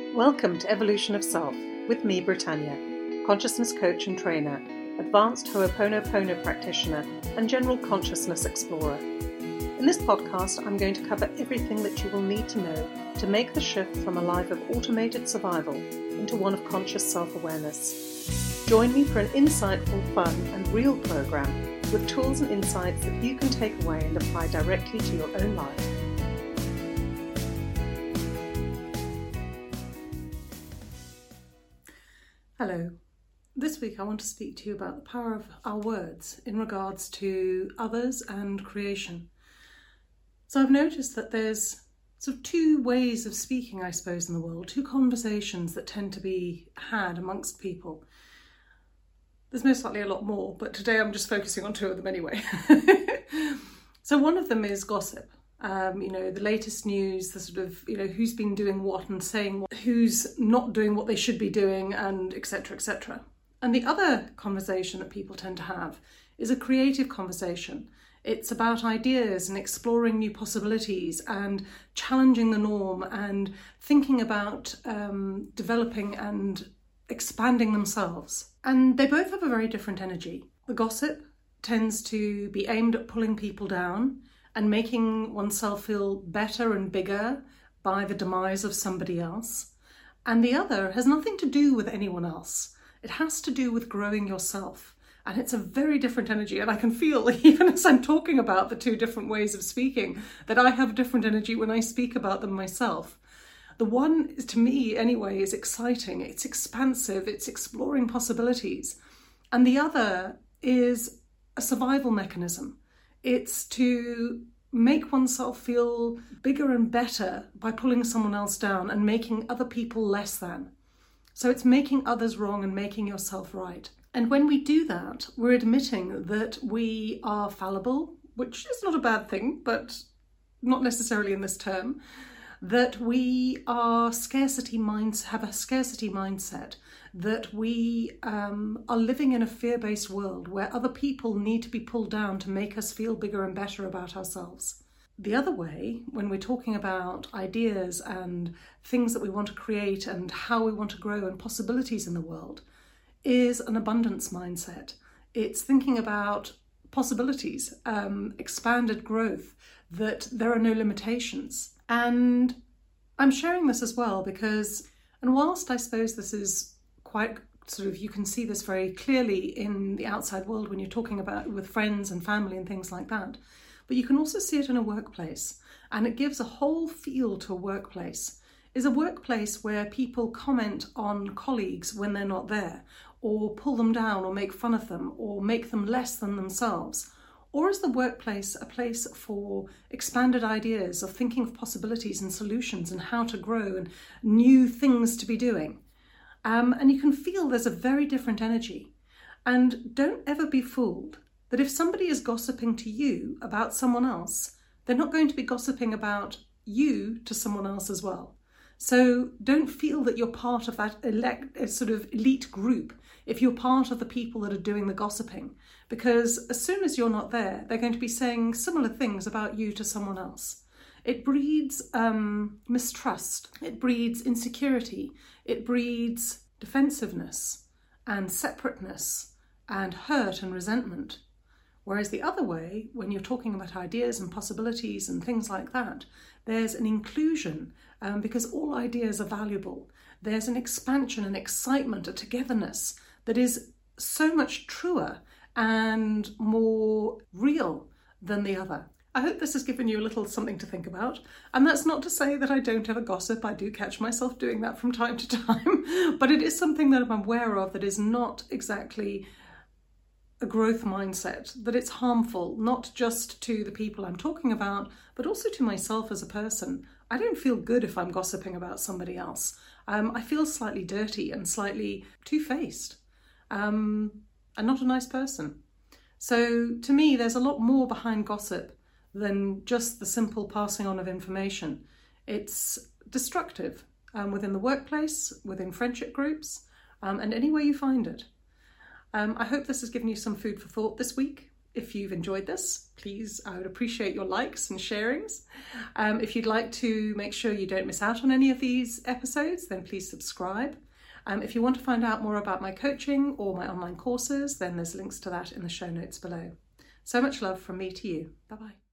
Welcome to Evolution of Self with me, Britannia, consciousness coach and trainer, advanced Ho'oponopono practitioner, and general consciousness explorer. In this podcast, I'm going to cover everything that you will need to know to make the shift from a life of automated survival into one of conscious self-awareness. Join me for an insightful, fun, and real program with tools and insights that you can take away and apply directly to your own life. Hello. This week I want to speak to you about the power of our words in regards to others and creation. So I've noticed that there's sort of two ways of speaking, I suppose, in the world, two conversations that tend to be had amongst people. There's most likely a lot more, but today I'm just focusing on two of them anyway. So one of them is gossip. The latest news, the sort of, who's been doing what and saying what, who's not doing what they should be doing, and etc., etc. And the other conversation that people tend to have is a creative conversation. It's about ideas and exploring new possibilities and challenging the norm and thinking about developing and expanding themselves. And they both have a very different energy. The gossip tends to be aimed at pulling people down and making oneself feel better and bigger by the demise of somebody else. And the other has nothing to do with anyone else. It has to do with growing yourself. And it's a very different energy. And I can feel, even as I'm talking about the two different ways of speaking, that I have different energy when I speak about them myself. The one, to me anyway, is exciting. It's expansive. It's exploring possibilities. And the other is a survival mechanism. It's to make oneself feel bigger and better by pulling someone else down and making other people less than. So it's making others wrong and making yourself right. And when we do that, we're admitting that we are fallible, which is not a bad thing, but not necessarily in this term, that we are have a scarcity mindset, that we are living in a fear-based world where other people need to be pulled down to make us feel bigger and better about ourselves. The other way, when we're talking about ideas and things that we want to create and how we want to grow and possibilities in the world, is an abundance mindset. It's thinking about possibilities, expanded growth, that there are no limitations. And I'm sharing this as well because, and whilst I suppose this is quite sort of, you can see this very clearly in the outside world when you're talking about with friends and family and things like that, but you can also see it in a workplace, and it gives a whole feel to a workplace. Is a workplace where people comment on colleagues when they're not there, or pull them down or make fun of them or make them less than themselves? Or is the workplace a place for expanded ideas of thinking of possibilities and solutions and how to grow and new things to be doing? And you can feel there's a very different energy. And don't ever be fooled that if somebody is gossiping to you about someone else, they're not going to be gossiping about you to someone else as well. So don't feel that you're part of that sort of elite group if you're part of the people that are doing the gossiping. Because as soon as you're not there, they're going to be saying similar things about you to someone else. It breeds mistrust, it breeds insecurity, it breeds defensiveness and separateness and hurt and resentment. Whereas the other way, when you're talking about ideas and possibilities and things like that, there's an inclusion because all ideas are valuable. There's an expansion and excitement, a togetherness that is so much truer and more real than the other. I hope this has given you a little something to think about. And that's not to say that I don't ever gossip. I do catch myself doing that from time to time. But it is something that I'm aware of that is not exactly a growth mindset, that it's harmful, not just to the people I'm talking about, but also to myself as a person. I don't feel good if I'm gossiping about somebody else. I feel slightly dirty and slightly two-faced. And not a nice person. So to me, there's a lot more behind gossip than just the simple passing on of information. It's destructive within the workplace, within friendship groups, and any way you find it. I hope this has given you some food for thought this week. if you've enjoyed this, please, I would appreciate your likes and sharings. If you'd like to make sure you don't miss out on any of these episodes, then please subscribe. If you want to find out more about my coaching or my online courses, then there's links to that in the show notes below. So much love from me to you. Bye-bye.